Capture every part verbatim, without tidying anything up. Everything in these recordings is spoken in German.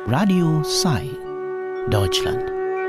Radio Sai, Deutschland.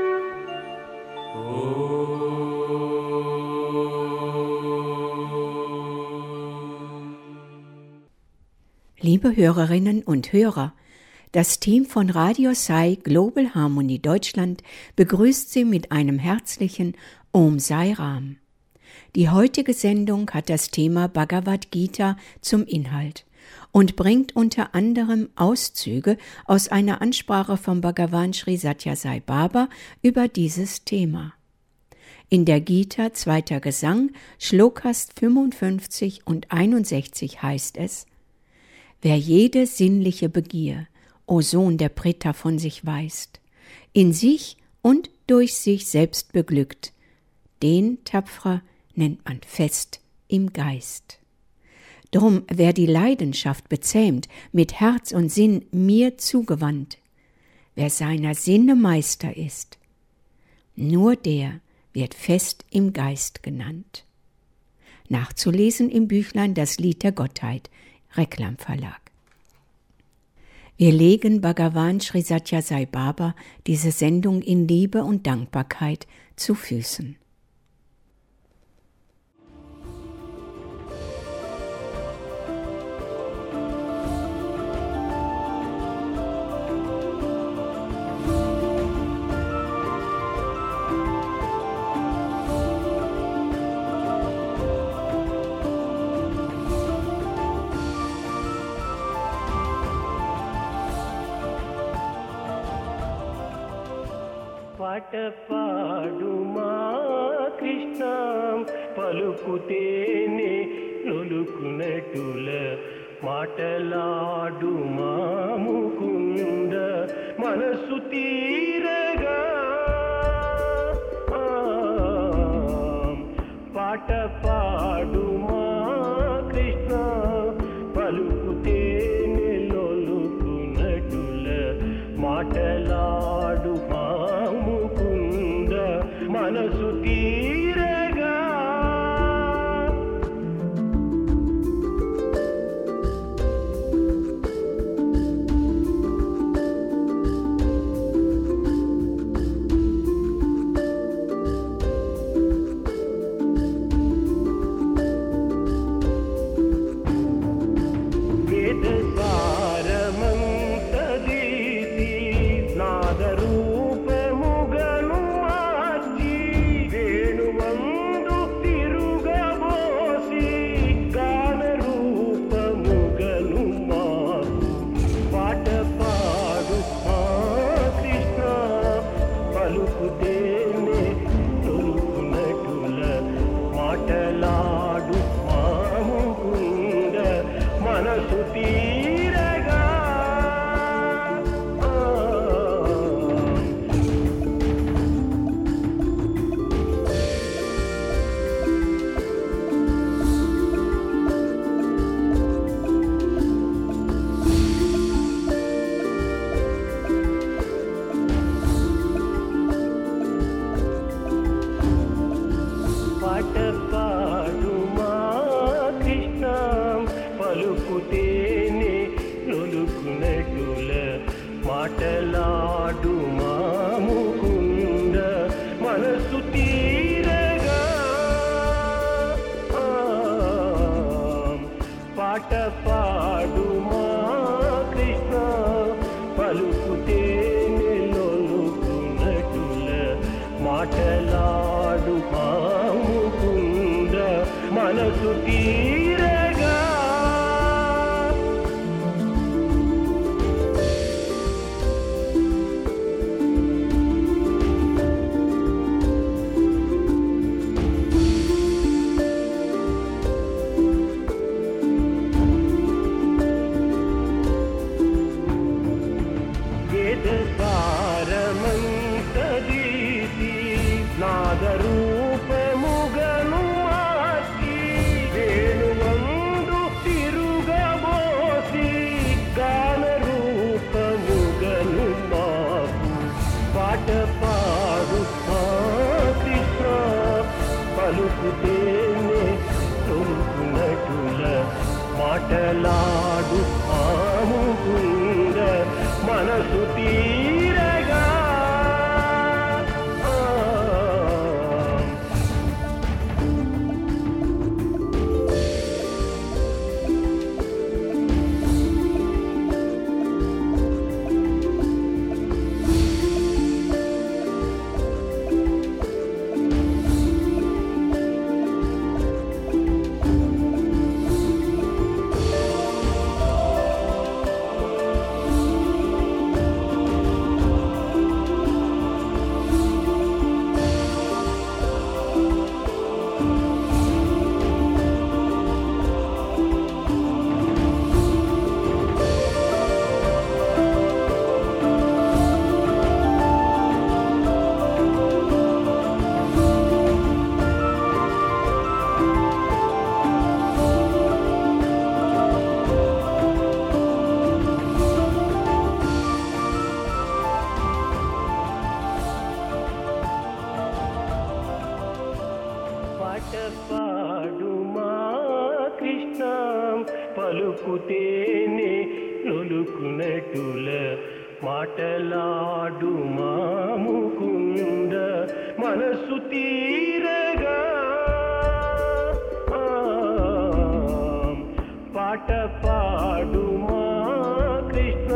Liebe Hörerinnen und Hörer, das Team von Radio Sai Global Harmony Deutschland begrüßt Sie mit einem herzlichen Om Sai Ram. Die heutige Sendung hat das Thema Bhagavad Gita zum Inhalt und bringt unter anderem Auszüge aus einer Ansprache von Bhagavan Sri Sathya Sai Baba über dieses Thema. In der Gita, zweiter Gesang, Shlokas fünfundfünfzig und einundsechzig heißt es: Wer jede sinnliche Begier, o Sohn der Preta, von sich weist, in sich und durch sich selbst beglückt, den, Tapfrer, nennt man fest im Geist. Drum, wer die Leidenschaft bezähmt, mit Herz und Sinn mir zugewandt, wer seiner Sinne Meister ist, nur der wird fest im Geist genannt. Nachzulesen im Büchlein Das Lied der Gottheit, Reklam Verlag. Wir legen Bhagavan Sri Sathya Sai Baba diese Sendung in Liebe und Dankbarkeit zu Füßen. పాట పాడుమా కృష్ణ పలుకుతేనే లొలుకునటుల మాటలాడుమా ముకుంద మనసు తీరగా పాట పాడుమా కృష్ణ పలుకుతేనే లొలుకునటుల మాటలాడుమా మనసు తీరగా వేద సారమంతదీసి నాదరు మనసు తీరగా వేద సారమంతదీసి నాదరు పలుకుతేనే తొలుకునటుల మాటలాడు ఆముకుంద మనసు తీ కృష్ణ పలుకుతేనే లొలుకునటుల మాటలాడు మాముకుంద మనసు తీరగా పాట పాడుమా కృష్ణ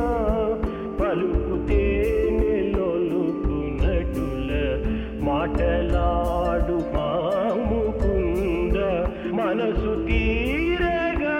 పలుకుతేనే లొలుకునటుల మాటలాడు మాముకుంద మనసు తీరగా.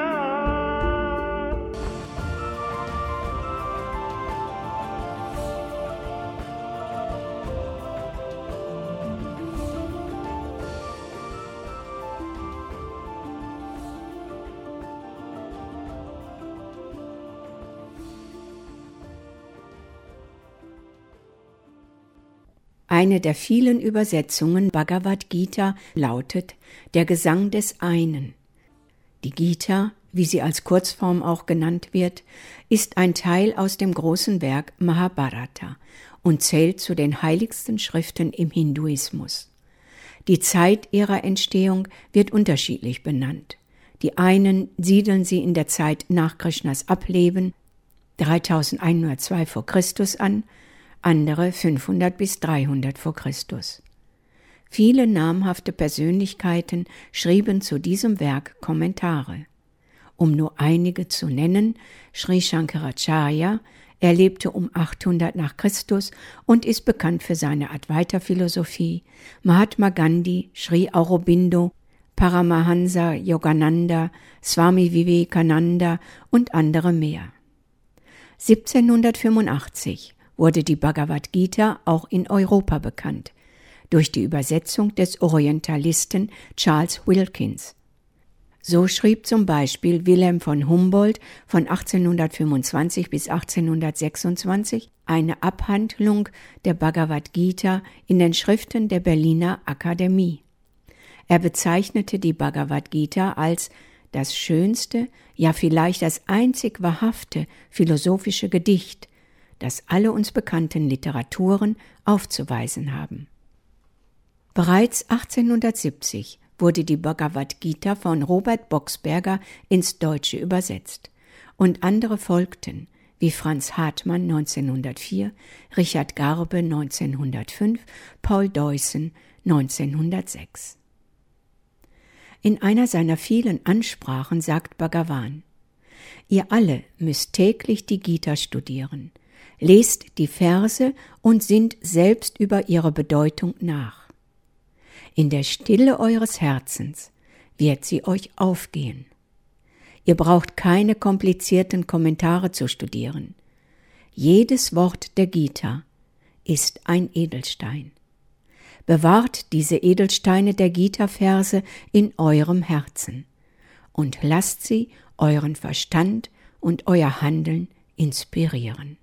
Eine der vielen Übersetzungen Bhagavad Gita lautet Der Gesang des Einen. Die Gita, wie sie als Kurzform auch genannt wird, ist ein Teil aus dem großen Werk Mahabharata und zählt zu den heiligsten Schriften im Hinduismus. Die Zeit ihrer Entstehung wird unterschiedlich benannt. Die einen siedeln sie in der Zeit nach Krishnas Ableben, dreitausendeinhundertzwei vor Christus an, andere fünfhundert bis dreihundert vor Christus. Viele namhafte Persönlichkeiten schrieben zu diesem Werk Kommentare. Um nur einige zu nennen, Sri Shankaracharya, er lebte um achthundert nach Christus und ist bekannt für seine Advaita-Philosophie, Mahatma Gandhi, Sri Aurobindo, Paramahansa Yogananda, Swami Vivekananda und andere mehr. siebzehnhundertfünfundachtzig wurde die Bhagavad Gita auch in Europa bekannt, durch die Übersetzung des Orientalisten Charles Wilkins. So schrieb zum Beispiel Wilhelm von Humboldt von achtzehnhundertfünfundzwanzig bis achtzehnhundertsechsundzwanzig eine Abhandlung der Bhagavad Gita in den Schriften der Berliner Akademie. Er bezeichnete die Bhagavad Gita als das schönste, ja vielleicht das einzig wahrhafte philosophische Gedicht, das alle uns bekannten Literaturen aufzuweisen haben. Bereits achtzehnhundertsiebzig wurde die Bhagavad Gita von Robert Boxberger ins Deutsche übersetzt und andere folgten, wie Franz Hartmann neunzehnhundertvier, Richard Garbe neunzehnhundertfünf, Paul Deussen neunzehnhundertsechs. In einer seiner vielen Ansprachen sagt Bhagavan: Ihr alle müsst täglich die Gita studieren. Lest die Verse und sinnt selbst über ihre Bedeutung nach. In der Stille eures Herzens wird sie euch aufgehen. Ihr braucht keine komplizierten Kommentare zu studieren. Jedes Wort der Gita ist ein Edelstein. Bewahrt diese Edelsteine der Gita-Verse in eurem Herzen und lasst sie euren Verstand und euer Handeln inspirieren.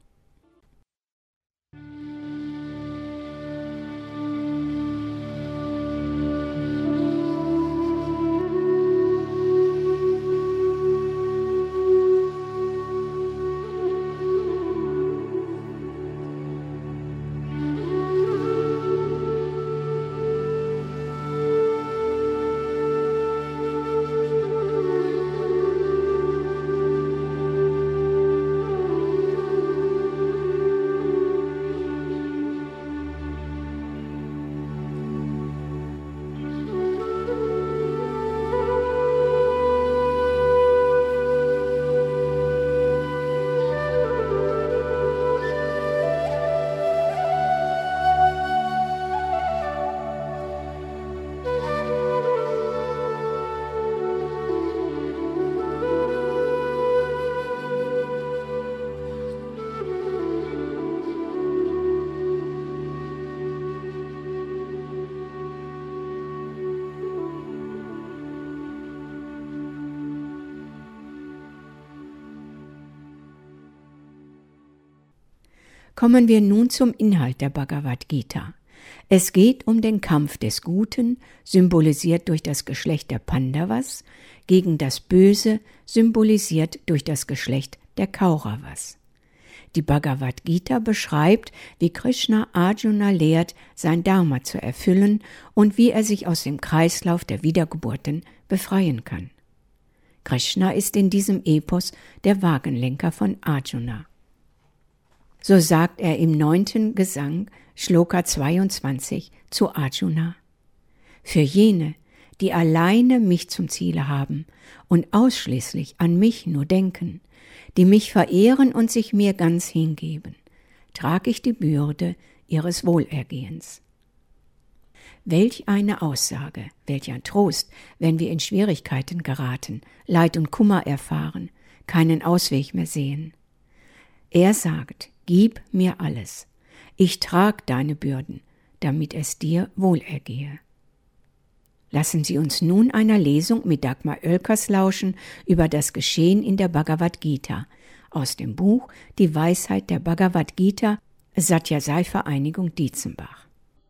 Kommen wir nun zum Inhalt der Bhagavad Gita. Es geht um den Kampf des Guten, symbolisiert durch das Geschlecht der Pandavas, gegen das Böse, symbolisiert durch das Geschlecht der Kauravas. Die Bhagavad Gita beschreibt, wie Krishna Arjuna lehrt, sein Dharma zu erfüllen und wie er sich aus dem Kreislauf der Wiedergeburten befreien kann. Krishna ist in diesem Epos der Wagenlenker von Arjuna. So sagt er im neunten Gesang, Shloka zweiundzwanzig, zu Arjuna: Für jene, die alleine mich zum Ziele haben und ausschließlich an mich nur denken, die mich verehren und sich mir ganz hingeben, trage ich die Bürde ihres Wohlergehens. Welch eine Aussage, welch ein Trost, wenn wir in Schwierigkeiten geraten, Leid und Kummer erfahren, keinen Ausweg mehr sehen. Er sagt: Gib mir alles, ich trag deine Bürden, damit es dir wohlergehe. Lassen Sie uns nun einer Lesung mit Dagmar Oelkers lauschen über das Geschehen in der Bhagavad Gita aus dem Buch Die Weisheit der Bhagavad Gita, Satyasai-Vereinigung Dietzenbach.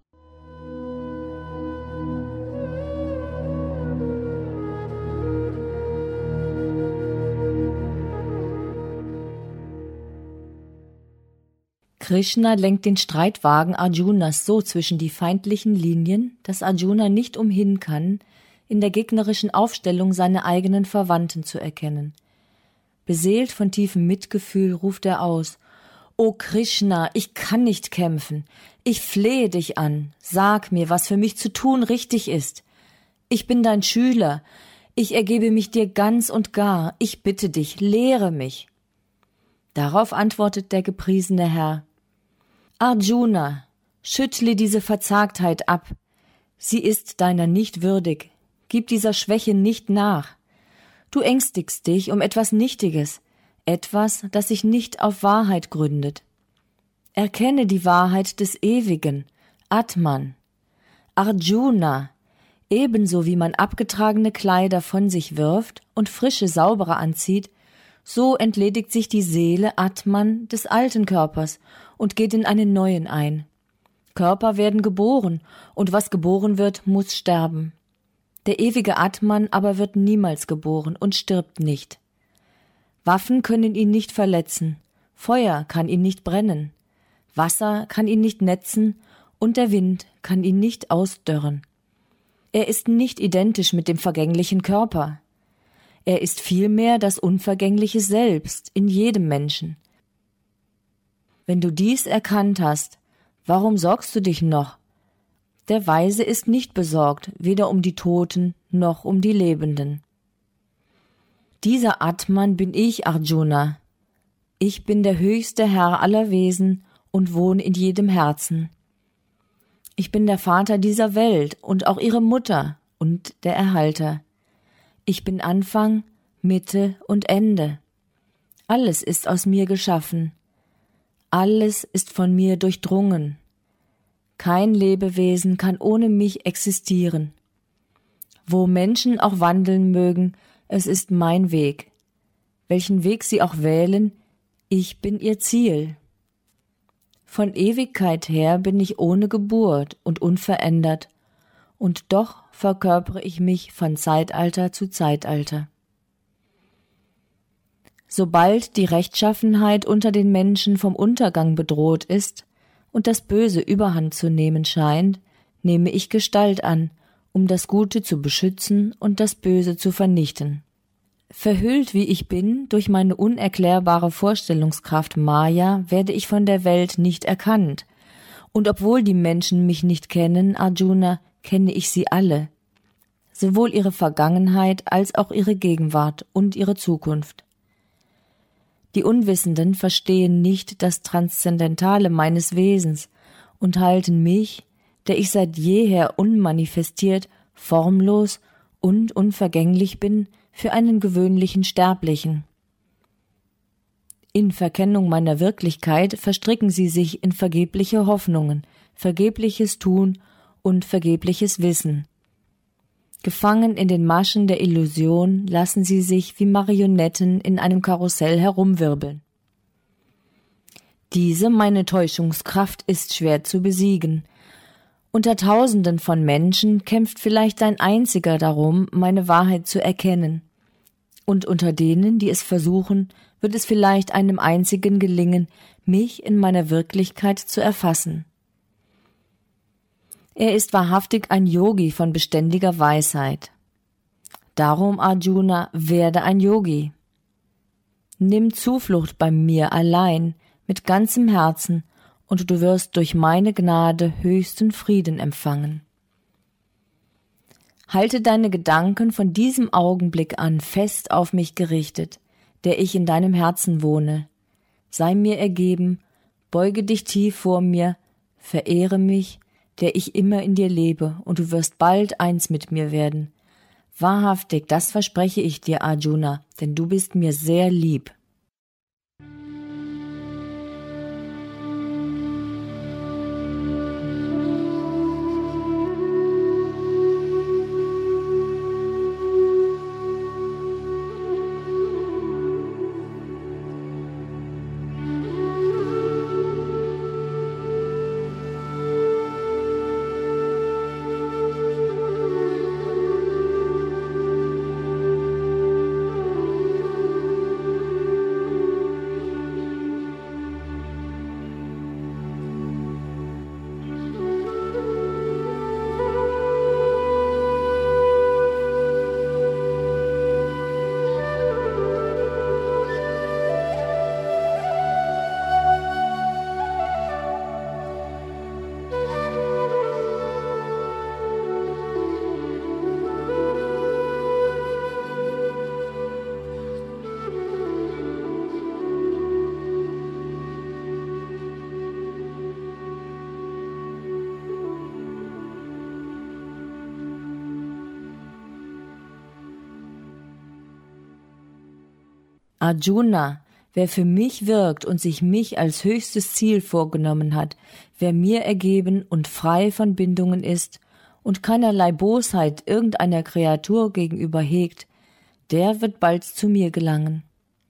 Krishna lenkt den Streitwagen Arjunas so zwischen die feindlichen Linien, dass Arjuna nicht umhin kann, in der gegnerischen Aufstellung seine eigenen Verwandten zu erkennen. Beseelt von tiefem Mitgefühl ruft er aus: »O Krishna, ich kann nicht kämpfen. Ich flehe dich an. Sag mir, was für mich zu tun richtig ist. Ich bin dein Schüler. Ich ergebe mich dir ganz und gar. Ich bitte dich, lehre mich.« Darauf antwortet der gepriesene Herr: »Arjuna, schüttle diese Verzagtheit ab. Sie ist deiner nicht würdig. Gib dieser Schwäche nicht nach. Du ängstigst dich um etwas Nichtiges, etwas, das sich nicht auf Wahrheit gründet. Erkenne die Wahrheit des Ewigen, Atman. Arjuna, ebenso wie man abgetragene Kleider von sich wirft und frische, saubere anzieht, so entledigt sich die Seele Atman des alten Körpers und geht in einen neuen ein. Körper werden geboren, und was geboren wird, muss sterben. Der ewige Atman aber wird niemals geboren und stirbt nicht. Waffen können ihn nicht verletzen, Feuer kann ihn nicht brennen, Wasser kann ihn nicht netzen und der Wind kann ihn nicht ausdörren. Er ist nicht identisch mit dem vergänglichen Körper. Er ist vielmehr das unvergängliche Selbst in jedem Menschen. Wenn du dies erkannt hast, warum sorgst du dich noch? Der Weise ist nicht besorgt, weder um die Toten noch um die Lebenden. Dieser Atman bin ich, Arjuna. Ich bin der höchste Herr aller Wesen und wohne in jedem Herzen. Ich bin der Vater dieser Welt und auch ihre Mutter und der Erhalter. Ich bin Anfang, Mitte und Ende. Alles ist aus mir geschaffen. Alles ist von mir durchdrungen. Kein Lebewesen kann ohne mich existieren. Wo Menschen auch wandeln mögen, es ist mein Weg. Welchen Weg sie auch wählen, ich bin ihr Ziel. Von Ewigkeit her bin ich ohne Geburt und unverändert, und doch verkörpere ich mich von Zeitalter zu Zeitalter. Sobald die Rechtschaffenheit unter den Menschen vom Untergang bedroht ist und das Böse Überhand zu nehmen scheint, nehme ich Gestalt an, um das Gute zu beschützen und das Böse zu vernichten. Verhüllt wie ich bin durch meine unerklärbare Vorstellungskraft Maya, werde ich von der Welt nicht erkannt. Und obwohl die Menschen mich nicht kennen, Arjuna, kenne ich sie alle, sowohl ihre Vergangenheit als auch ihre Gegenwart und ihre Zukunft. Die Unwissenden verstehen nicht das Transzendentale meines Wesens und halten mich, der ich seit jeher unmanifestiert, formlos und unvergänglich bin, für einen gewöhnlichen Sterblichen. In Verkennung meiner Wirklichkeit verstricken sie sich in vergebliche Hoffnungen, vergebliches Tun und vergebliches Wissen. Gefangen in den Maschen der Illusion lassen sie sich wie Marionetten in einem Karussell herumwirbeln. Diese meine Täuschungskraft ist schwer zu besiegen. Unter Tausenden von Menschen kämpft vielleicht ein einziger darum, meine Wahrheit zu erkennen. Und unter denen, die es versuchen, wird es vielleicht einem einzigen gelingen, mich in meiner Wirklichkeit zu erfassen. Er ist wahrhaftig ein Yogi von beständiger Weisheit. Darum, Arjuna, werde ein Yogi. Nimm Zuflucht bei mir allein, mit ganzem Herzen, und du wirst durch meine Gnade höchsten Frieden empfangen. Halte deine Gedanken von diesem Augenblick an fest auf mich gerichtet, der ich in deinem Herzen wohne. Sei mir ergeben, beuge dich tief vor mir, verehre mich, der ich immer in dir lebe, und du wirst bald eins mit mir werden. Wahrhaftig, das verspreche ich dir, Arjuna, denn du bist mir sehr lieb. Arjuna, wer für mich wirkt und sich mich als höchstes Ziel vorgenommen hat, wer mir ergeben und frei von Bindungen ist und keinerlei Bosheit irgendeiner Kreatur gegenüber hegt, der wird bald zu mir gelangen.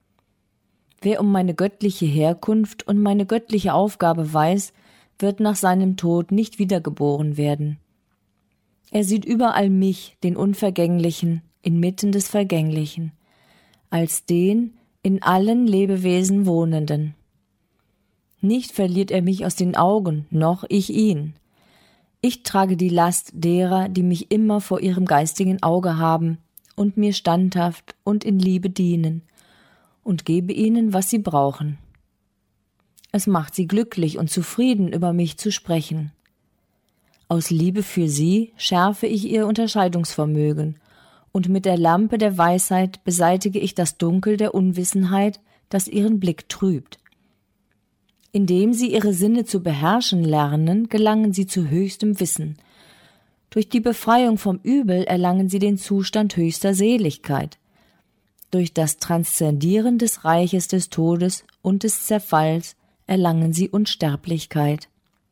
Wer um meine göttliche Herkunft und meine göttliche Aufgabe weiß, wird nach seinem Tod nicht wiedergeboren werden. Er sieht überall mich, den Unvergänglichen, inmitten des Vergänglichen, als den in allen Lebewesen Wohnenden. Nicht verliert er mich aus den Augen, noch ich ihn. Ich trage die Last derer, die mich immer vor ihrem geistigen Auge haben und mir standhaft und in Liebe dienen, und gebe ihnen, was sie brauchen. Es macht sie glücklich und zufrieden, über mich zu sprechen. Aus Liebe für sie schärfe ich ihr Unterscheidungsvermögen, und mit der Lampe der Weisheit beseitige ich das Dunkel der Unwissenheit, das ihren Blick trübt. Indem sie ihre Sinne zu beherrschen lernen, gelangen sie zu höchstem Wissen. Durch die Befreiung vom Übel erlangen sie den Zustand höchster Seligkeit. Durch das Transzendieren des Reiches des Todes und des Zerfalls erlangen sie Unsterblichkeit.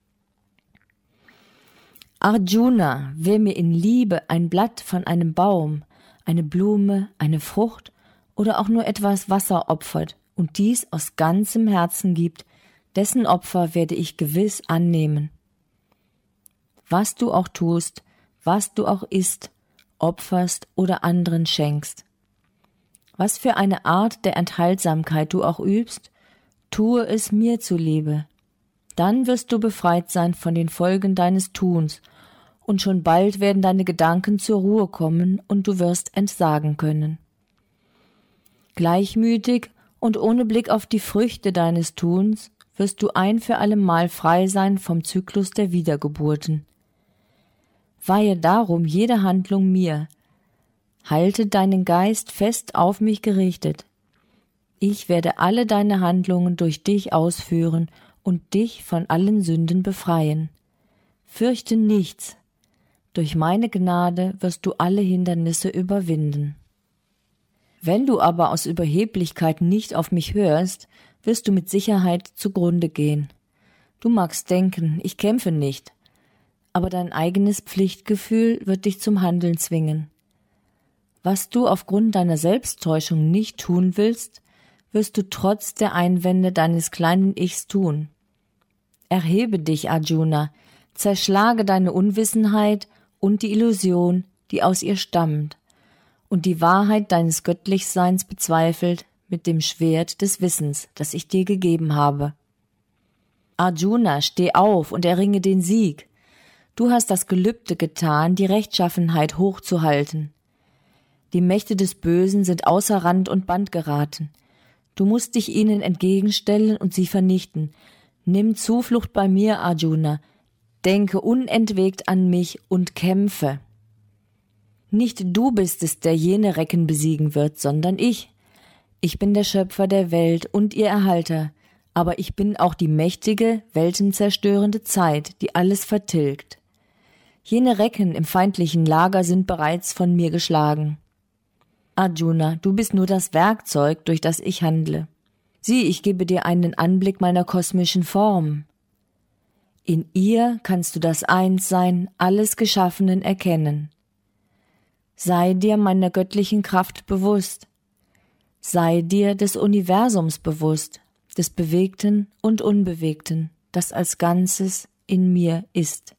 Arjuna, wer mir in Liebe ein Blatt von einem Baum, eine Blume, eine Frucht oder auch nur etwas Wasser opfert und dies aus ganzem Herzen gibt, dessen Opfer werde ich gewiss annehmen. Was du auch tust, was du auch isst, opferst oder anderen schenkst. Was für eine Art der Enthaltsamkeit du auch übst, tue es mir zuliebe. Dann wirst du befreit sein von den Folgen deines Tuns, und schon bald werden deine Gedanken zur Ruhe kommen und du wirst entsagen können. Gleichmütig und ohne Blick auf die Früchte deines Tuns wirst du ein für allemal frei sein vom Zyklus der Wiedergeburten. Weihe darum jede Handlung mir. Halte deinen Geist fest auf mich gerichtet. Ich werde alle deine Handlungen durch dich ausführen und dich von allen Sünden befreien. Fürchte nichts. Durch meine Gnade wirst du alle Hindernisse überwinden. Wenn du aber aus Überheblichkeit nicht auf mich hörst, wirst du mit Sicherheit zugrunde gehen. Du magst denken, ich kämpfe nicht, aber dein eigenes Pflichtgefühl wird dich zum Handeln zwingen. Was du aufgrund deiner Selbsttäuschung nicht tun willst, wirst du trotz der Einwände deines kleinen Ichs tun. Erhebe dich, Arjuna, zerschlage deine Unwissenheit und die Illusion, die aus ihr stammt, und die Wahrheit deines Göttlichseins bezweifelt mit dem Schwert des Wissens, das ich dir gegeben habe. Arjuna, steh auf und erringe den Sieg. Du hast das Gelübde getan, die Rechtschaffenheit hochzuhalten. Die Mächte des Bösen sind außer Rand und Band geraten. Du musst dich ihnen entgegenstellen und sie vernichten. Nimm Zuflucht bei mir, Arjuna. Denke unentwegt an mich und kämpfe. Nicht du bist es, der jene Recken besiegen wird, sondern ich. Ich bin der Schöpfer der Welt und ihr Erhalter, aber ich bin auch die mächtige, weltenzerstörende Zeit, die alles vertilgt. Jene Recken im feindlichen Lager sind bereits von mir geschlagen. Arjuna, du bist nur das Werkzeug, durch das ich handle. Sieh, ich gebe dir einen Anblick meiner kosmischen Form. In ihr kannst du das Einssein alles Geschaffenen erkennen. Sei dir meiner göttlichen Kraft bewusst. Sei dir des Universums bewusst, des Bewegten und Unbewegten, das als Ganzes in mir ist.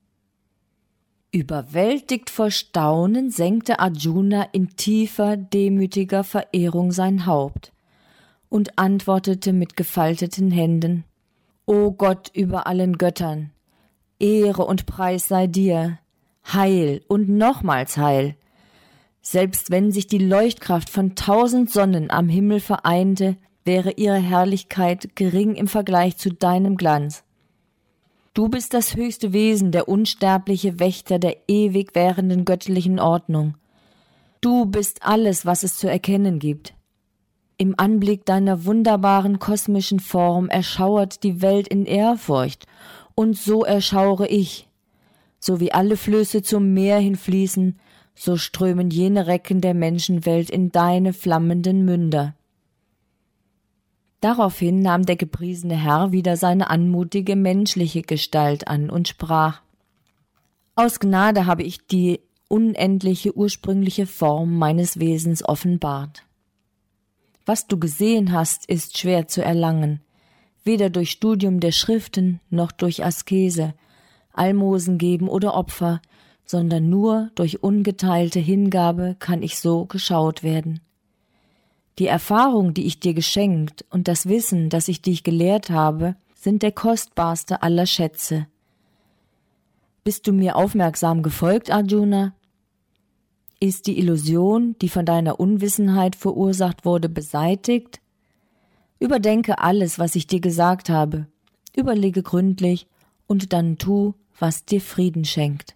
Überwältigt vor Staunen senkte Arjuna in tiefer, demütiger Verehrung sein Haupt und antwortete mit gefalteten Händen: O Gott über allen Göttern, Ehre und Preis sei dir, Heil und nochmals Heil. Selbst wenn sich die Leuchtkraft von tausend Sonnen am Himmel vereinte, wäre ihre Herrlichkeit gering im Vergleich zu deinem Glanz. Du bist das höchste Wesen, der unsterbliche Wächter der ewig währenden göttlichen Ordnung. Du bist alles, was es zu erkennen gibt. Im Anblick deiner wunderbaren kosmischen Form erschauert die Welt in Ehrfurcht, und so erschaure ich. So wie alle Flüsse zum Meer hinfließen, so strömen jene Recken der Menschenwelt in deine flammenden Münder. Daraufhin nahm der gepriesene Herr wieder seine anmutige menschliche Gestalt an und sprach: Aus Gnade habe ich die unendliche ursprüngliche Form meines Wesens offenbart. Was du gesehen hast, ist schwer zu erlangen, weder durch Studium der Schriften noch durch Askese, Almosen geben oder Opfer, sondern nur durch ungeteilte Hingabe kann ich so geschaut werden. Die Erfahrung, die ich dir geschenkt, und das Wissen, das ich dich gelehrt habe, sind der kostbarste aller Schätze. Bist du mir aufmerksam gefolgt, Arjuna? Ist die Illusion, die von deiner Unwissenheit verursacht wurde, beseitigt? Überdenke alles, was ich dir gesagt habe, überlege gründlich und dann tu, was dir Frieden schenkt.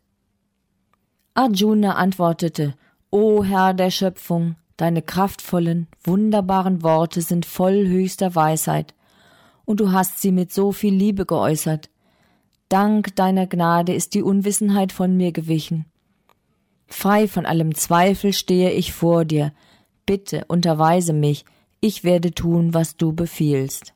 Arjuna antwortete: O Herr der Schöpfung, deine kraftvollen, wunderbaren Worte sind voll höchster Weisheit, und du hast sie mit so viel Liebe geäußert. Dank deiner Gnade ist die Unwissenheit von mir gewichen. Frei von allem Zweifel stehe ich vor dir. Bitte unterweise mich, ich werde tun, was du befiehlst.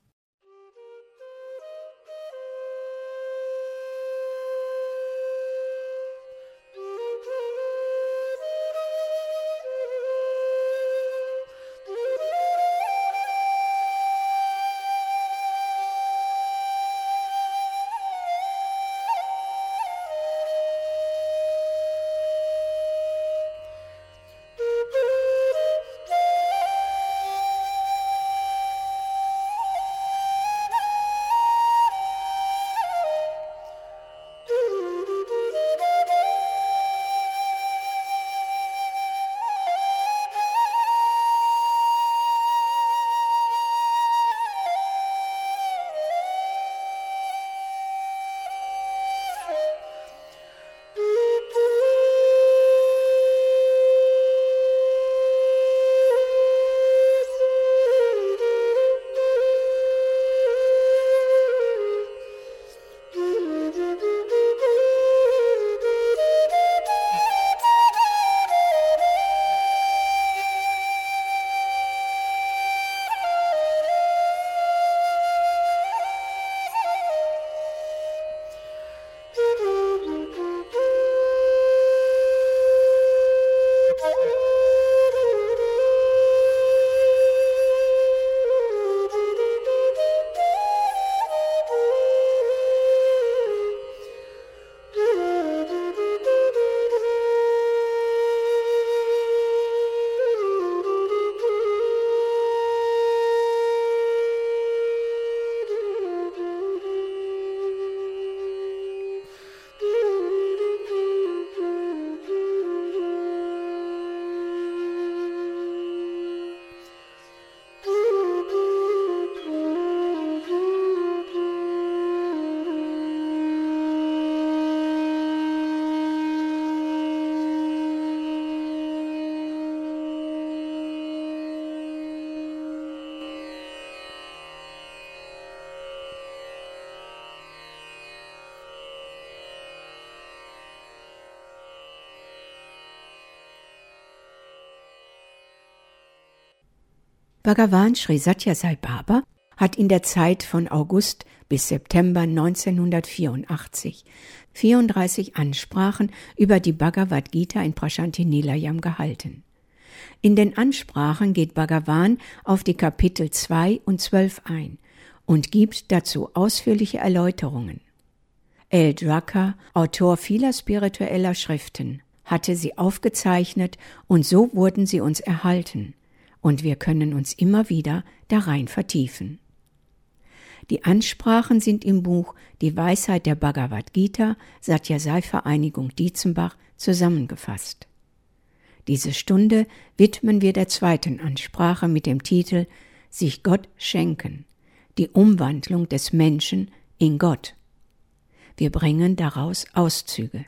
Bhagavan Sri Sathya Sai Baba hat in der Zeit von August bis September neunzehnhundertvierundachtzig vierunddreißig Ansprachen über die Bhagavad Gita in Prasanthi Nilayam gehalten. In den Ansprachen geht Bhagavan auf die Kapitel zwei und zwölf ein und gibt dazu ausführliche Erläuterungen. L. Drucker, Autor vieler spiritueller Schriften, hatte sie aufgezeichnet und so wurden sie uns erhalten und wir können uns immer wieder darein vertiefen. Die Ansprachen sind im Buch Die Weisheit der Bhagavad Gita, Sathya Sai Vereinigung Dietzenbach, zusammengefasst. Diese Stunde widmen wir der zweiten Ansprache mit dem Titel Sich Gott schenken, die Umwandlung des Menschen in Gott. Wir bringen daraus Auszüge.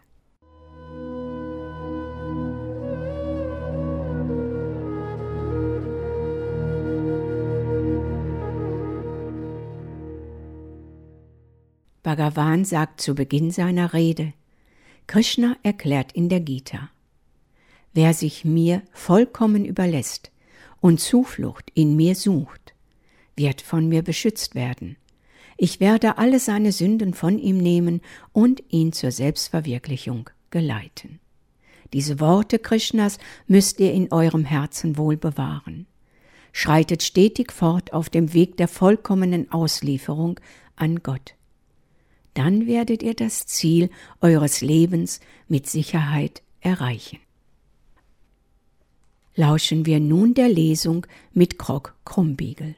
Bhagavan sagt zu Beginn seiner Rede, Krishna erklärt in der Gita, wer sich mir vollkommen überlässt und Zuflucht in mir sucht, wird von mir beschützt werden. Ich werde alle seine Sünden von ihm nehmen und ihn zur Selbstverwirklichung geleiten. Diese Worte Krishnas müsst ihr in eurem Herzen wohl bewahren. Schreitet stetig fort auf dem Weg der vollkommenen Auslieferung an Gott. Dann werdet ihr das Ziel eures Lebens mit Sicherheit erreichen. Lauschen wir nun der Lesung mit Krog Krumbiegel.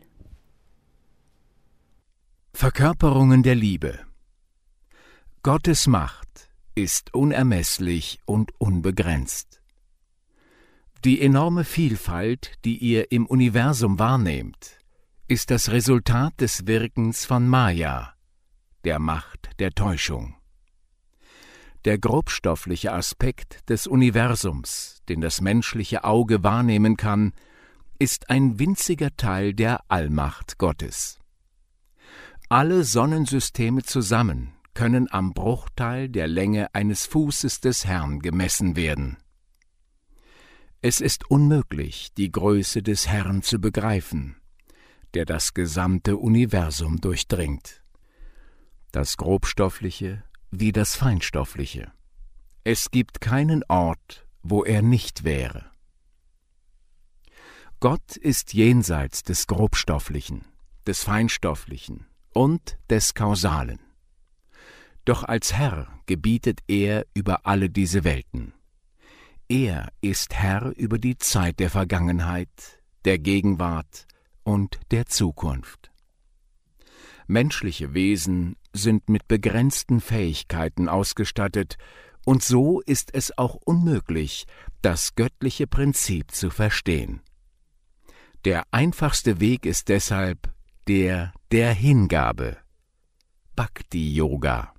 Verkörperungen der Liebe. Gottes Macht ist unermesslich und unbegrenzt. Die enorme Vielfalt, die ihr im Universum wahrnehmt, ist das Resultat des Wirkens von Maya, der Macht der Täuschung. Der grobstoffliche Aspekt des Universums, den das menschliche Auge wahrnehmen kann, ist ein winziger Teil der Allmacht Gottes. Alle Sonnensysteme zusammen können am Bruchteil der Länge eines Fußes des Herrn gemessen werden. Es ist unmöglich, die Größe des Herrn zu begreifen, der das gesamte Universum durchdringt. Das Grobstoffliche wie das Feinstoffliche. Es gibt keinen Ort, wo er nicht wäre. Gott ist jenseits des Grobstofflichen, des Feinstofflichen und des Kausalen. Doch als Herr gebietet er über alle diese Welten. Er ist Herr über die Zeit der Vergangenheit, der Gegenwart und der Zukunft. Menschliche Wesen sind mit begrenzten Fähigkeiten ausgestattet, und so ist es auch unmöglich, das göttliche Prinzip zu verstehen. Der einfachste Weg ist deshalb der der Hingabe, Bhakti-Yoga.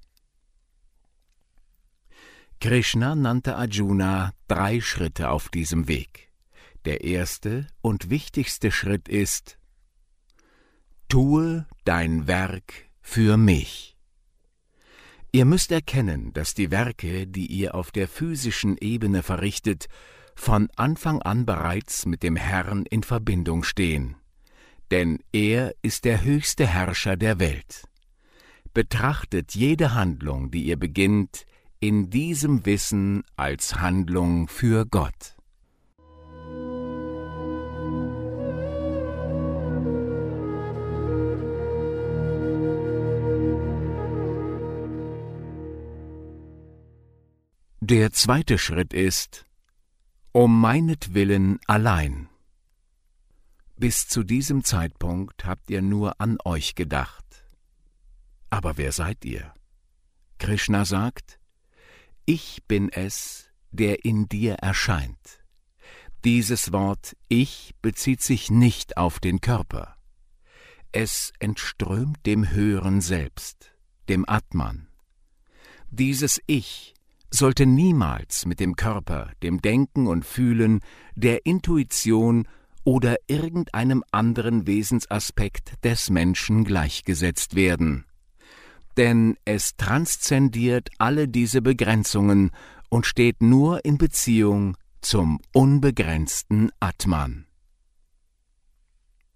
Krishna nannte Arjuna drei Schritte auf diesem Weg. Der erste und wichtigste Schritt ist: Tue dein Werk für mich. Ihr müsst erkennen, dass die Werke, die ihr auf der physischen Ebene verrichtet, von Anfang an bereits mit dem Herrn in Verbindung stehen. Denn er ist der höchste Herrscher der Welt. Betrachtet jede Handlung, die ihr beginnt, in diesem Wissen als Handlung für Gott. Der zweite Schritt ist: Um meinetwillen allein. Bis zu diesem Zeitpunkt habt ihr nur an euch gedacht. Aber wer seid ihr? Krishna sagt: Ich bin es, der in dir erscheint. Dieses Wort Ich bezieht sich nicht auf den Körper. Es entströmt dem höheren Selbst, dem Atman. Dieses Ich sollte niemals mit dem Körper, dem Denken und Fühlen, der Intuition oder irgendeinem anderen Wesensaspekt des Menschen gleichgesetzt werden. Denn es transzendiert alle diese Begrenzungen und steht nur in Beziehung zum unbegrenzten Atman.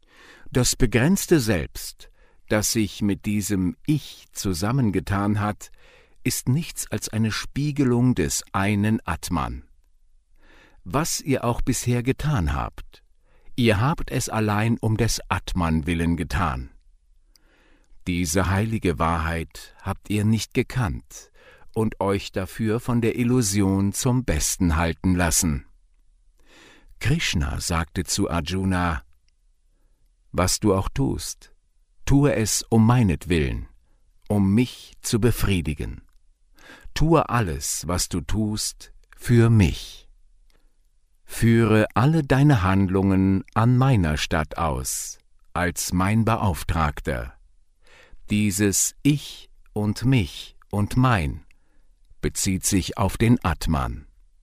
Das begrenzte Selbst, das sich mit diesem Ich zusammengetan hat, ist nichts als eine Spiegelung des einen Atman. Was ihr auch bisher getan habt, ihr habt es allein um des Atman willen getan. Diese heilige Wahrheit habt ihr nicht gekannt und euch dafür von der Illusion zum Besten halten lassen. Krishna sagte zu Arjuna: Was du auch tust, tue es um meinetwillen, um mich zu befriedigen. Tue alles, was du tust, für mich. Führe alle deine Handlungen an meiner Statt aus, als mein Beauftragter. Dieses Ich und mich und mein bezieht sich auf den Atman.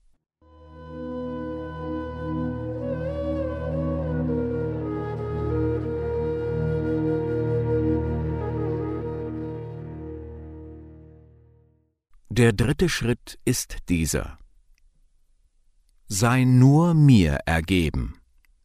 Der dritte Schritt ist dieser: Sei nur mir ergeben.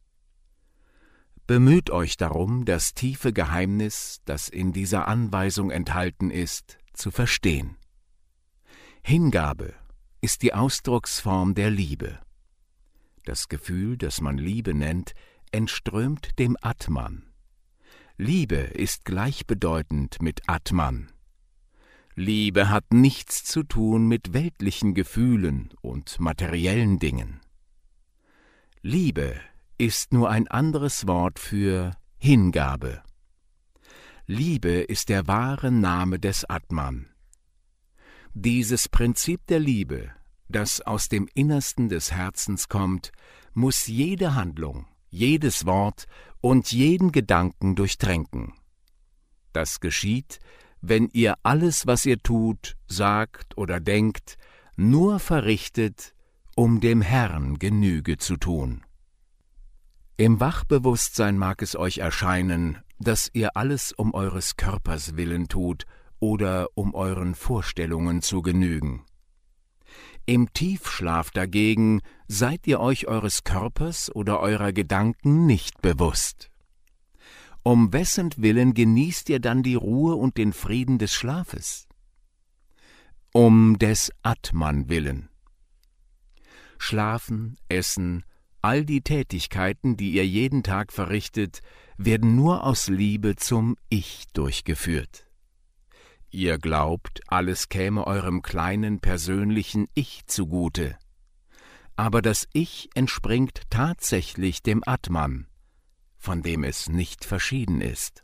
Bemüht euch darum, das tiefe Geheimnis, das in dieser Anweisung enthalten ist, zu verstehen. Hingabe ist die Ausdrucksform der Liebe. Das Gefühl, das man Liebe nennt, entströmt dem Atman. Liebe ist gleichbedeutend mit Atman. Liebe hat nichts zu tun mit weltlichen Gefühlen und materiellen Dingen. Liebe ist nur ein anderes Wort für Hingabe. Liebe ist der wahre Name des Atman. Dieses Prinzip der Liebe, das aus dem Innersten des Herzens kommt, muss jede Handlung, jedes Wort und jeden Gedanken durchtränken. Das geschieht, wenn ihr alles, was ihr tut, sagt oder denkt, nur verrichtet, um dem Herrn Genüge zu tun. Im Wachbewusstsein mag es euch erscheinen, dass ihr alles um eures Körpers willen tut oder um euren Vorstellungen zu genügen. Im Tiefschlaf dagegen seid ihr euch eures Körpers oder eurer Gedanken nicht bewusst. Um wessen Willen genießt ihr dann die Ruhe und den Frieden des Schlafes? Um des Atman willen. Schlafen, Essen, all die Tätigkeiten, die ihr jeden Tag verrichtet, werden nur aus Liebe zum Ich durchgeführt. Ihr glaubt, alles käme eurem kleinen persönlichen Ich zugute. Aber das Ich entspringt tatsächlich dem Atman, von dem es nicht verschieden ist.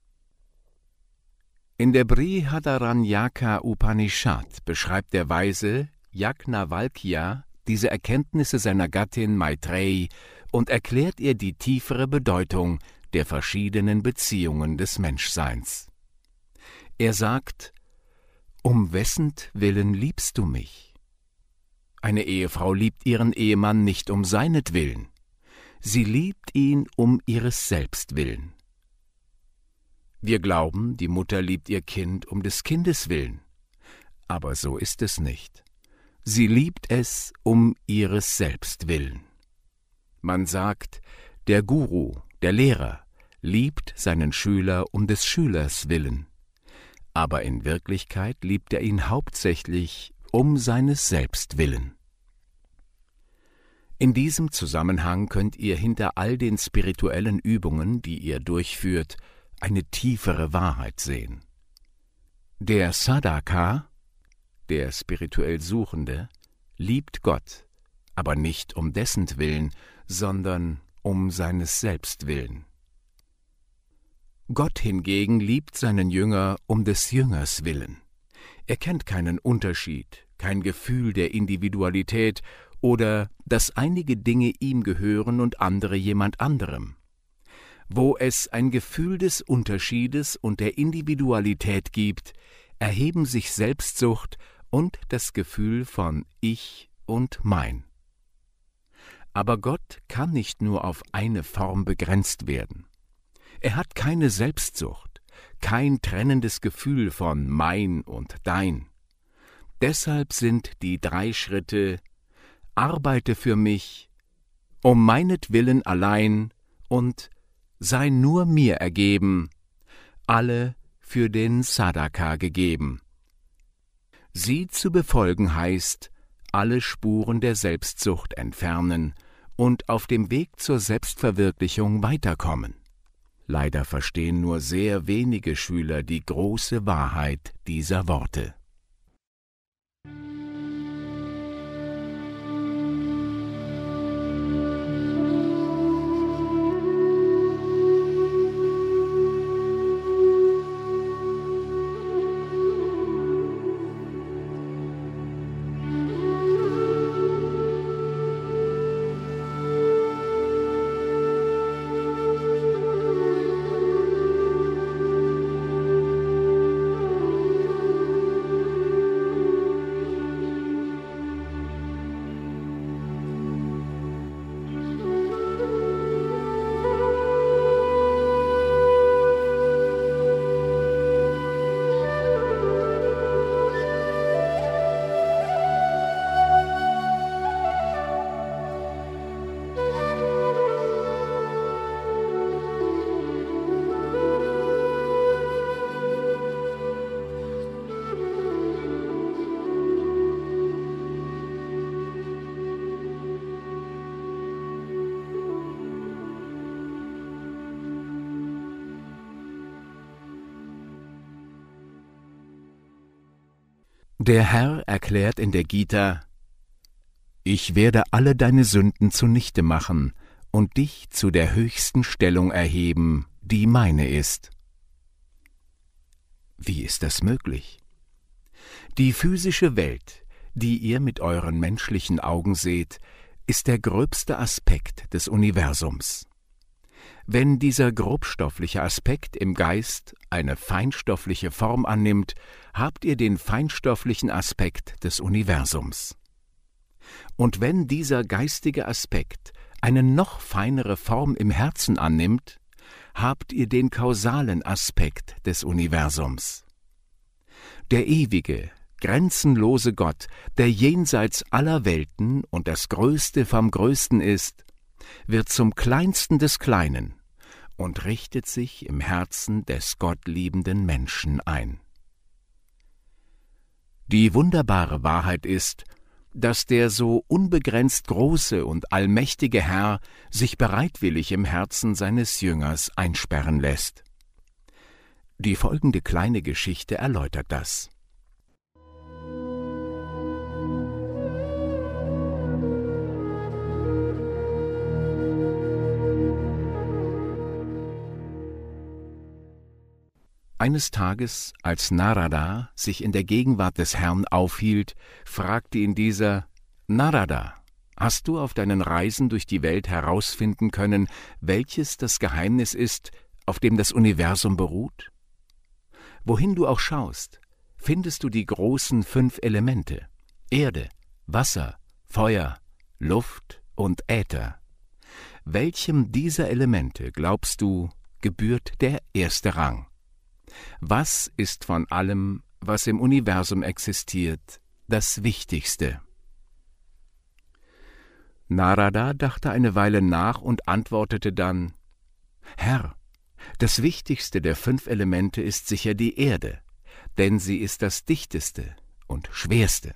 In der Brihadaranyaka Upanishad beschreibt der Weise Yajnavalkya diese Erkenntnisse seiner Gattin Maitreyi und erklärt ihr die tiefere Bedeutung der verschiedenen Beziehungen des Menschseins. Er sagt: Um wessen Willen liebst du mich? Eine Ehefrau liebt ihren Ehemann nicht um seinetwillen. Sie liebt ihn um ihres Selbst willen. Wir glauben, die Mutter liebt ihr Kind um des Kindes willen. Aber so ist es nicht. Sie liebt es um ihres Selbst willen. Man sagt, der Guru, der Lehrer, liebt seinen Schüler um des Schülers willen. Aber in Wirklichkeit liebt er ihn hauptsächlich um seines Selbst willen. In diesem Zusammenhang könnt ihr hinter all den spirituellen Übungen, die ihr durchführt, eine tiefere Wahrheit sehen. Der Sadhaka, der spirituell Suchende, liebt Gott, aber nicht um dessen Willen, sondern um seines Selbst willen. Gott hingegen liebt seinen Jünger um des Jüngers willen. Er kennt keinen Unterschied, kein Gefühl der Individualität oder dass einige Dinge ihm gehören und andere jemand anderem. Wo es ein Gefühl des Unterschiedes und der Individualität gibt, erheben sich Selbstsucht und das Gefühl von Ich und Mein. Aber Gott kann nicht nur auf eine Form begrenzt werden. Er hat keine Selbstsucht, kein trennendes Gefühl von Mein und Dein. Deshalb sind die drei Schritte: Arbeite für mich, um meinetwillen allein und sei nur mir ergeben, alle für den Sadaka gegeben. Sie zu befolgen heißt, alle Spuren der Selbstsucht entfernen und auf dem Weg zur Selbstverwirklichung weiterkommen. Leider verstehen nur sehr wenige Schüler die große Wahrheit dieser Worte. Der Herr erklärt in der Gita: Ich werde alle deine Sünden zunichte machen und dich zu der höchsten Stellung erheben, die meine ist. Wie ist das möglich? Die physische Welt, die ihr mit euren menschlichen Augen seht, ist der gröbste Aspekt des Universums. Wenn dieser grobstoffliche Aspekt im Geist eine feinstoffliche Form annimmt, habt ihr den feinstofflichen Aspekt des Universums. Und wenn dieser geistige Aspekt eine noch feinere Form im Herzen annimmt, habt ihr den kausalen Aspekt des Universums. Der ewige, grenzenlose Gott, der jenseits aller Welten und das Größte vom Größten ist, wird zum Kleinsten des Kleinen und richtet sich im Herzen des gottliebenden Menschen ein. Die wunderbare Wahrheit ist, dass der so unbegrenzt große und allmächtige Herr sich bereitwillig im Herzen seines Jüngers einsperren lässt. Die folgende kleine Geschichte erläutert das. Eines Tages, als Narada sich in der Gegenwart des Herrn aufhielt, fragte ihn dieser: Narada, hast du auf deinen Reisen durch die Welt herausfinden können, welches das Geheimnis ist, auf dem das Universum beruht? Wohin du auch schaust, findest du die großen fünf Elemente: Erde, Wasser, Feuer, Luft und Äther. Welchem dieser Elemente, glaubst du, gebührt der erste Rang? Was ist von allem, was im Universum existiert, das Wichtigste? Narada dachte eine Weile nach und antwortete dann: Herr, das Wichtigste der fünf Elemente ist sicher die Erde, denn sie ist das dichteste und schwerste.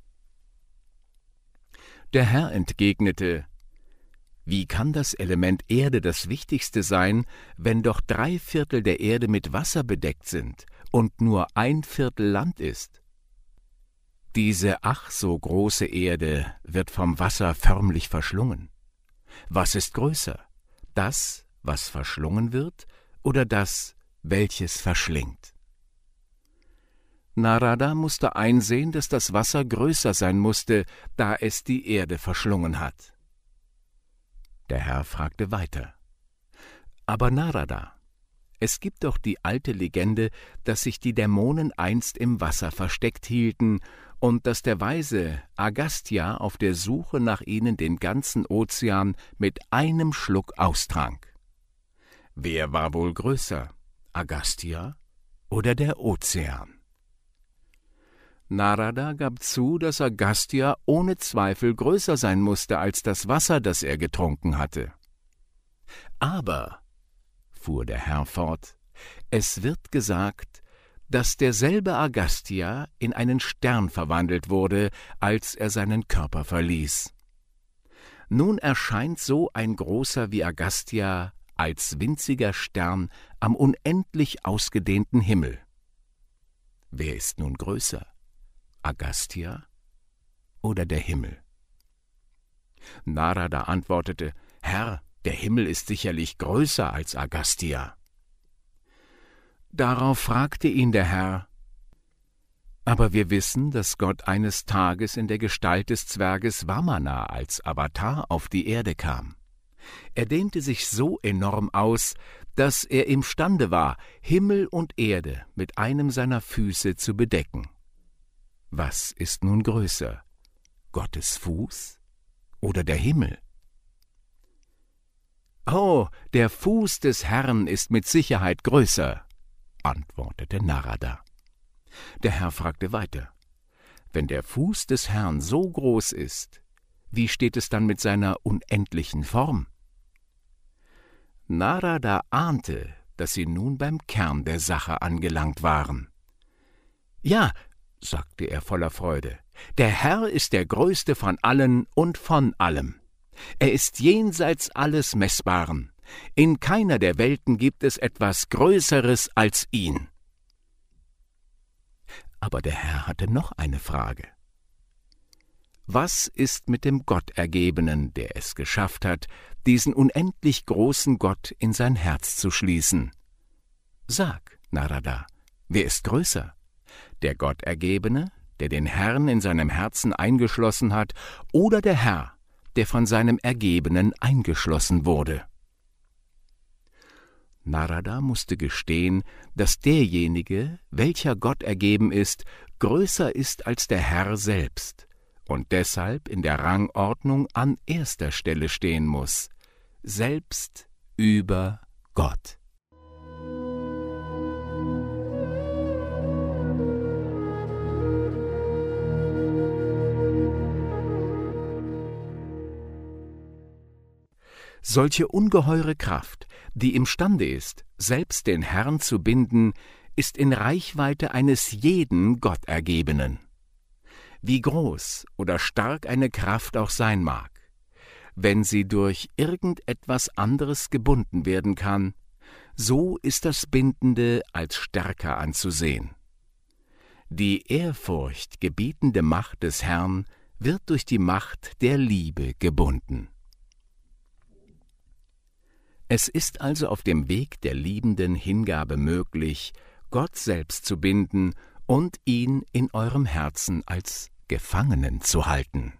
Der Herr entgegnete: Wie kann das Element Erde das Wichtigste sein, wenn doch drei Viertel der Erde mit Wasser bedeckt sind und nur ein Viertel Land ist? Diese ach so große Erde wird vom Wasser förmlich verschlungen. Was ist größer, das, was verschlungen wird, oder das, welches verschlingt? Narada musste einsehen, dass das Wasser größer sein musste, da es die Erde verschlungen hat. Der Herr fragte weiter: Aber Narada, es gibt doch die alte Legende, dass sich die Dämonen einst im Wasser versteckt hielten und dass der weise Agastya auf der Suche nach ihnen den ganzen Ozean mit einem Schluck austrank. Wer war wohl größer, Agastya oder der Ozean? Narada gab zu, dass Agastya ohne Zweifel größer sein musste als das Wasser, das er getrunken hatte. Aber, fuhr der Herr fort, es wird gesagt, dass derselbe Agastya in einen Stern verwandelt wurde, als er seinen Körper verließ. Nun erscheint so ein großer wie Agastya als winziger Stern am unendlich ausgedehnten Himmel. Wer ist nun größer, Agastya oder der Himmel? Narada antwortete, Herr, der Himmel ist sicherlich größer als Agastya. Darauf fragte ihn der Herr, aber wir wissen, dass Gott eines Tages in der Gestalt des Zwerges Vamana als Avatar auf die Erde kam. Er dehnte sich so enorm aus, dass er imstande war, Himmel und Erde mit einem seiner Füße zu bedecken. Was ist nun größer, Gottes Fuß oder der Himmel? »Oh, der Fuß des Herrn ist mit Sicherheit größer«, antwortete Narada. Der Herr fragte weiter, »Wenn der Fuß des Herrn so groß ist, wie steht es dann mit seiner unendlichen Form?« Narada ahnte, dass sie nun beim Kern der Sache angelangt waren. »Ja«, sagte er voller Freude, »der Herr ist der Größte von allen und von allem. Er ist jenseits alles Messbaren. In keiner der Welten gibt es etwas Größeres als ihn.« Aber der Herr hatte noch eine Frage. Was ist mit dem Gottergebenen, der es geschafft hat, diesen unendlich großen Gott in sein Herz zu schließen? Sag, Narada, wer ist größer? Der Gottergebene, der den Herrn in seinem Herzen eingeschlossen hat, oder der Herr, der von seinem Ergebenen eingeschlossen wurde? Narada musste gestehen, dass derjenige, welcher Gott ergeben ist, größer ist als der Herr selbst und deshalb in der Rangordnung an erster Stelle stehen muss, selbst über Gott. Solche ungeheure Kraft, die imstande ist, selbst den Herrn zu binden, ist in Reichweite eines jeden Gottergebenen. Wie groß oder stark eine Kraft auch sein mag, wenn sie durch irgendetwas anderes gebunden werden kann, so ist das Bindende als stärker anzusehen. Die Ehrfurcht gebietende Macht des Herrn wird durch die Macht der Liebe gebunden. Es ist also auf dem Weg der liebenden Hingabe möglich, Gott selbst zu binden und ihn in eurem Herzen als Gefangenen zu halten.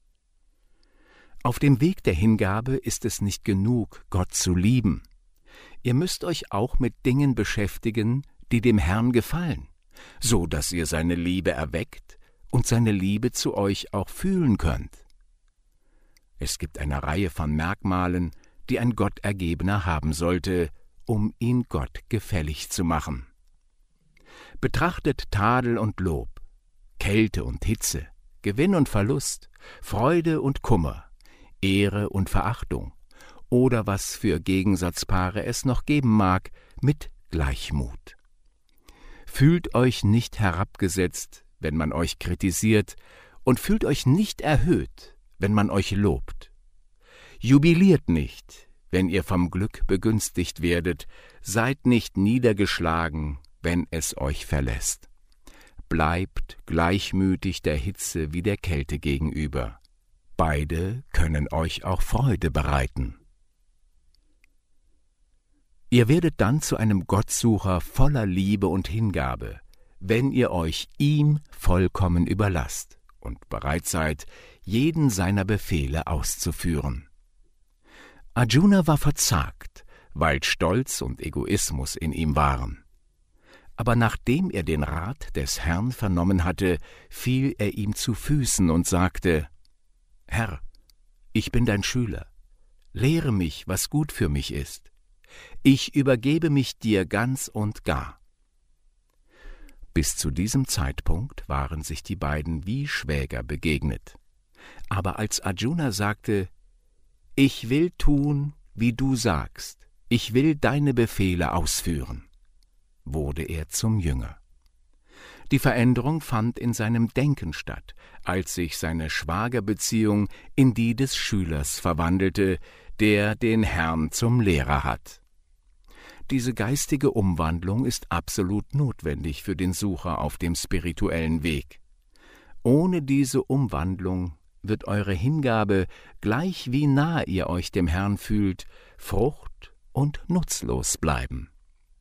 Auf dem Weg der Hingabe ist es nicht genug, Gott zu lieben. Ihr müsst euch auch mit Dingen beschäftigen, die dem Herrn gefallen, so dass ihr seine Liebe erweckt und seine Liebe zu euch auch fühlen könnt. Es gibt eine Reihe von Merkmalen, die ein Gottergebener haben sollte, um ihn Gott gefällig zu machen. Betrachtet Tadel und Lob, Kälte und Hitze, Gewinn und Verlust, Freude und Kummer, Ehre und Verachtung, oder was für Gegensatzpaare es noch geben mag, mit Gleichmut. Fühlt euch nicht herabgesetzt, wenn man euch kritisiert, und fühlt euch nicht erhöht, wenn man euch lobt. Jubiliert nicht, wenn ihr vom Glück begünstigt werdet, seid nicht niedergeschlagen, wenn es euch verlässt. Bleibt gleichmütig der Hitze wie der Kälte gegenüber. Beide können euch auch Freude bereiten. Ihr werdet dann zu einem Gottsucher voller Liebe und Hingabe, wenn ihr euch ihm vollkommen überlasst und bereit seid, jeden seiner Befehle auszuführen. Arjuna war verzagt, weil Stolz und Egoismus in ihm waren. Aber nachdem er den Rat des Herrn vernommen hatte, fiel er ihm zu Füßen und sagte, »Herr, ich bin dein Schüler. Lehre mich, was gut für mich ist. Ich übergebe mich dir ganz und gar.« Bis zu diesem Zeitpunkt waren sich die beiden wie Schwäger begegnet. Aber als Arjuna sagte, »Ich will tun, wie du sagst«, ich will deine Befehle ausführen, wurde er zum Jünger. Die Veränderung fand in seinem Denken statt, als sich seine Schwagerbeziehung in die des Schülers verwandelte, der den Herrn zum Lehrer hat. Diese geistige Umwandlung ist absolut notwendig für den Sucher auf dem spirituellen Weg. Ohne diese Umwandlung wird eure Hingabe, gleich wie nah ihr euch dem Herrn fühlt, frucht- und nutzlos bleiben.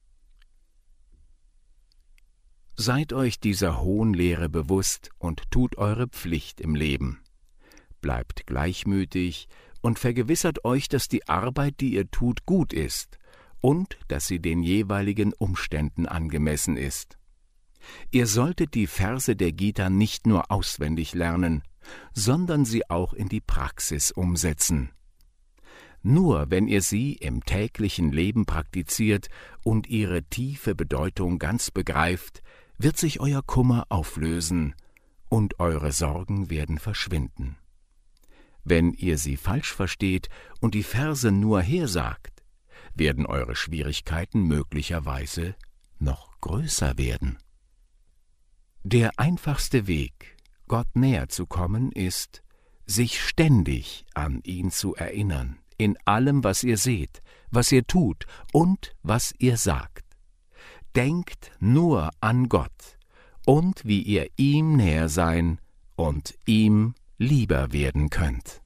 Seid euch dieser hohen Lehre bewusst und tut eure Pflicht im Leben. Bleibt gleichmütig und vergewissert euch, dass die Arbeit, die ihr tut, gut ist und dass sie den jeweiligen Umständen angemessen ist. Ihr solltet die Verse der Gita nicht nur auswendig lernen, sondern sie auch in die Praxis umsetzen. Nur wenn ihr sie im täglichen Leben praktiziert und ihre tiefe Bedeutung ganz begreift, wird sich euer Kummer auflösen und eure Sorgen werden verschwinden. Wenn ihr sie falsch versteht und die Verse nur hersagt, werden eure Schwierigkeiten möglicherweise noch größer werden. Der einfachste Weg, Gott näher zu kommen, ist, sich ständig an ihn zu erinnern, in allem, was ihr seht, was ihr tut und was ihr sagt. Denkt nur an Gott und wie ihr ihm näher sein und ihm lieber werden könnt.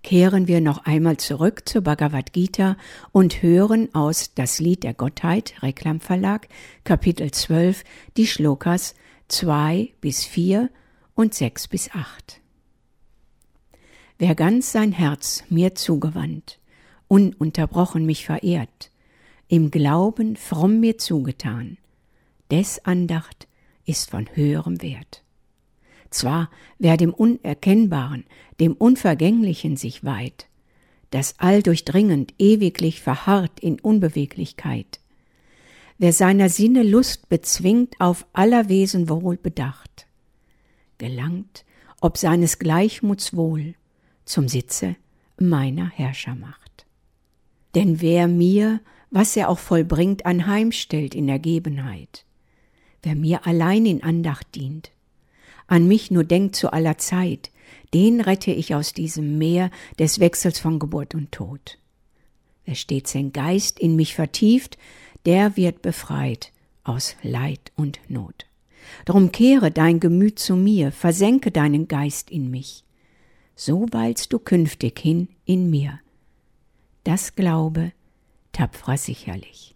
kehren wir noch einmal zurück zur Bhagavad Gita und hören aus Das Lied der Gottheit, Reklam Verlag, Kapitel zwölf, die Shlokas zwei bis vier und sechs bis acht. Wer ganz sein Herz mir zugewandt, ununterbrochen mich verehrt, im Glauben fromm mir zugetan, des Andacht ist von höherem Wert. Zwar, wer dem Unerkennbaren, dem Unvergänglichen sich weiht, das alldurchdringend ewiglich verharrt in Unbeweglichkeit, wer seiner Sinne Lust bezwingt auf aller Wesen wohl bedacht, gelangt, ob seines Gleichmuts wohl, zum Sitze meiner Herrschermacht. Denn wer mir, was er auch vollbringt, anheimstellt in Ergebenheit, wer mir allein in Andacht dient, an mich nur denkt zu aller Zeit, den rette ich aus diesem Meer des Wechsels von Geburt und Tod. Wer stets den Geist in mich vertieft, der wird befreit aus Leid und Not. Drum kehre dein Gemüt zu mir, versenke deinen Geist in mich, so weilst du künftig hin in mir. Das glaube tapferer sicherlich.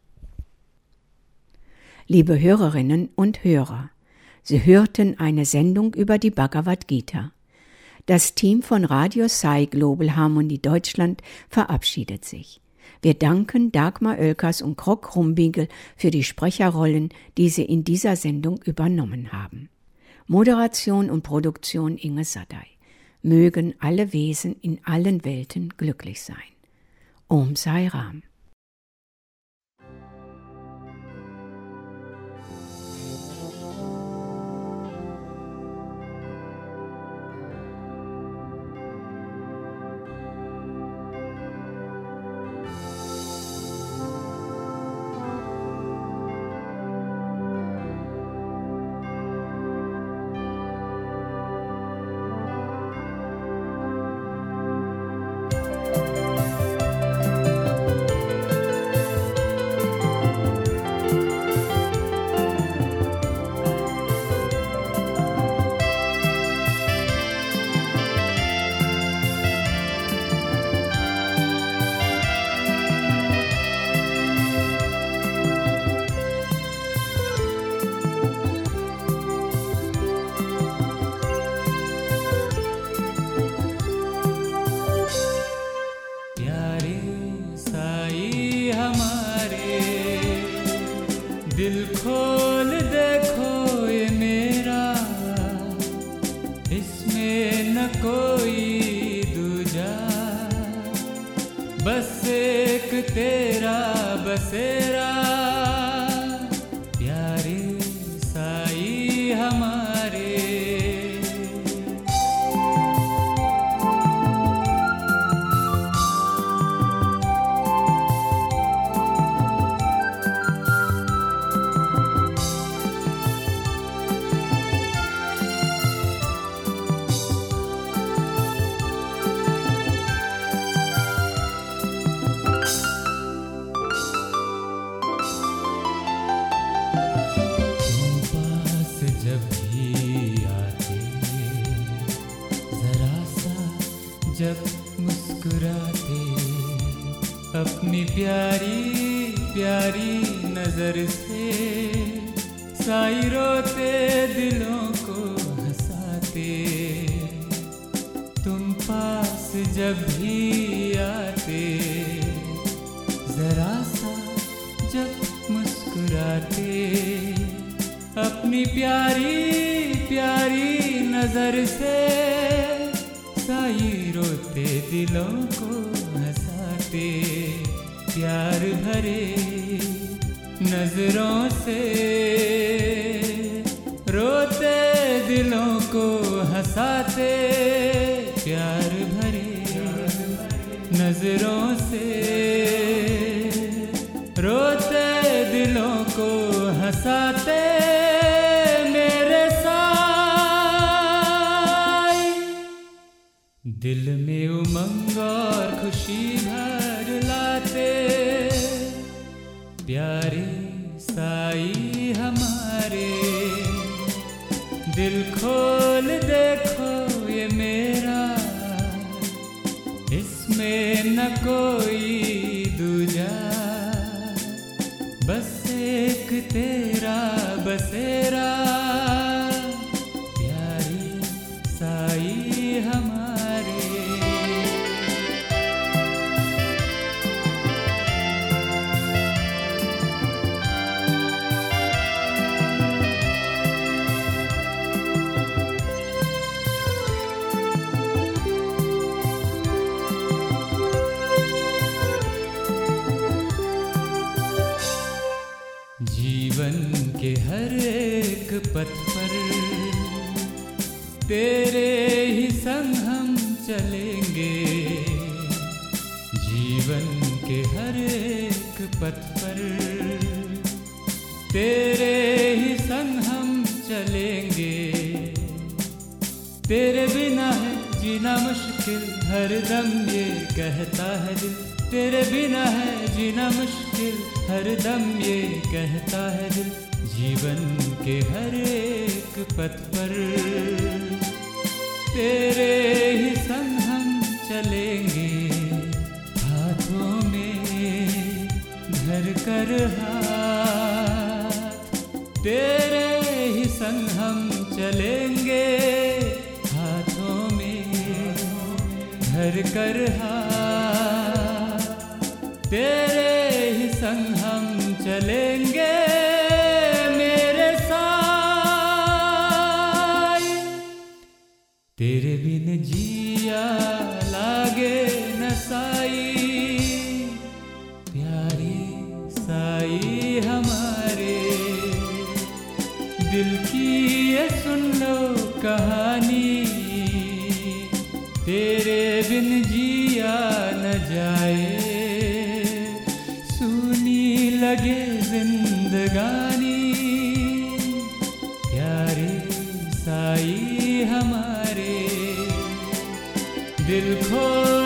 Liebe Hörerinnen und Hörer, Sie hörten eine Sendung über die Bhagavad Gita. Das Team von Radio Sai Global Harmony Deutschland verabschiedet sich. Wir danken Dagmar Oelkers und Krog Rumbiegel für die Sprecherrollen, die sie in dieser Sendung übernommen haben. Moderation und Produktion Inge Sadai. Mögen alle Wesen in allen Welten glücklich sein. Om Sai Ram. जब मुस्कुराते अपनी प्यारी प्यारी नजर से साई रोते दिलों को हंसाते तुम पास जब भी आते जरा सा जब मुस्कुराते अपनी प्यारी प्यारी नजर से साई रोते दिलों को हंसाते प्यार भरे नजरों से रोते दिलों को हंसाते प्यार भरे नजरों से रोते दिलों को हंसाते मेरे साई दिल में उमंग और खुशी भर लाते प्यारे साई हमारे दिल खोल देखो ये मेरा इस कोई दूजा, बस एक तेरा बसेरा, प्यारे साई हमारे। जीवन के हर एक पथ पर तेरे ही संग हम चलेंगे, जीवन के हर एक पथ पर तेरे ही संग हम चलेंगे। तेरे बिना है जीना मुश्किल, हर दम ये कहता है दिल, तेरे बिना है जीना मुश्किल, हर दम ये कहता है दिल। जीवन के हर एक पथ पर तेरे ही संग हम चलेंगे, हाथों में धर कर हाथ तेरे ही संग हम चलेंगे, हाथों में धर कर हाथ तेरे ही संग हम चलेंगे। मेरे साई तेरे बिन जिया लागे न साई, प्यारे साई हमारे। दिल की ये सुन लो कहानी, तेरे बिन जिया न जाए, लगे जिंदगानी, प्यारे साई हमारे। दिल खो